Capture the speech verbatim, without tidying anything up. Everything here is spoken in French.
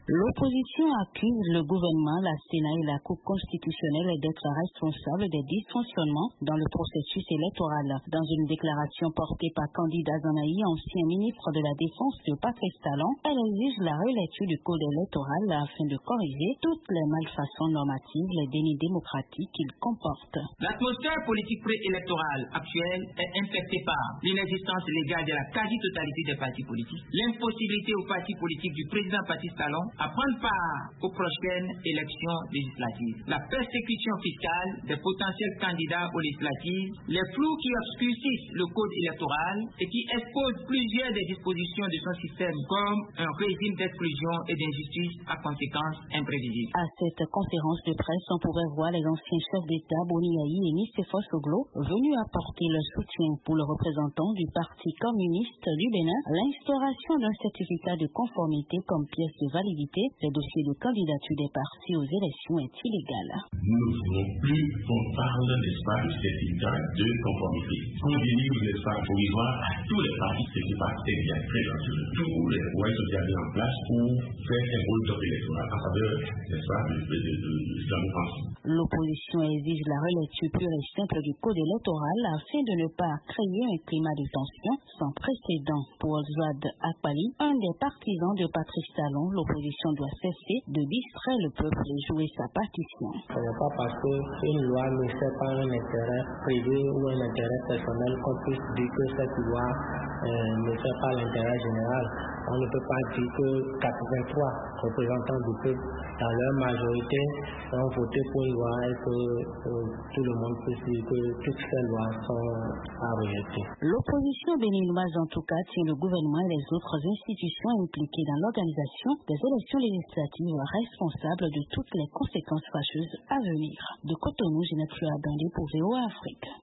L'opposition accuse le gouvernement, la Sénat et la Cour constitutionnelle d'être responsables des dysfonctionnements dans le processus électoral. Dans une déclaration portée par Candide Azanahi, ancien ministre de la Défense de Patrice Talon, elle exige la relecture du code électoral afin de corriger toutes les malfaçons normatives, les dénis démocratiques qu'il comporte. L'atmosphère politique préélectorale actuelle est infectée par l'inexistence légale de la quasi-totalité des partis politiques, l'impossibilité aux partis politiques du président Patrice Talon à prendre part aux prochaines élections législatives, la persécution fiscale des potentiels candidats aux législatives, les flous qui obscurcissent le code électoral et qui exposent plusieurs des dispositions de son système comme un régime d'exclusion et d'injustice à conséquences imprévisibles. À cette conférence de presse, on pouvait voir les anciens chefs d'État Boni Yayi et Nicéphore Soglo venus apporter leur soutien pour le représentant du Parti communiste du Bénin, l'instauration d'un certificat de conformité comme pièce de validité. Le dossier de candidature des partis aux élections est illégal. Nous ne voulons plus qu'on parle, n'est-ce pas, de certificat de conformité. Qu'on délivre, n'est-ce pas, provisoire à tous les partis, ce qui n'est pas très bien, très gentil. Tous les moyens sont mis en place pour faire un hold-up électoral en faveur, n'est-ce pas, de l'islamo-français. L'opposition exige la relecture pure et simple du code électoral afin de ne pas créer un climat de tension sans précédent. Pour Zouad Akpali, un des partisans de Patrice Talon, l'opposition doit cesser de distraire le peuple et jouer sa partition. Ce n'est pas parce qu'une loi ne fait pas un intérêt privé ou un intérêt personnel qu'on puisse dire que cette loi euh, ne fait pas l'intérêt général. On ne peut pas dire que quatre-vingt-trois représentants du peuple, dans leur majorité, ont voté pour une loi et que euh, tout le monde peut dire que toutes ces lois sont à rejeter. L'opposition béninoise, en tout cas, tient le gouvernement et les autres institutions impliquées dans l'organisation des élections législatives responsables de toutes les conséquences fâcheuses à venir. De Cotonou, Ginette Fouabandé pour V O A Afrique.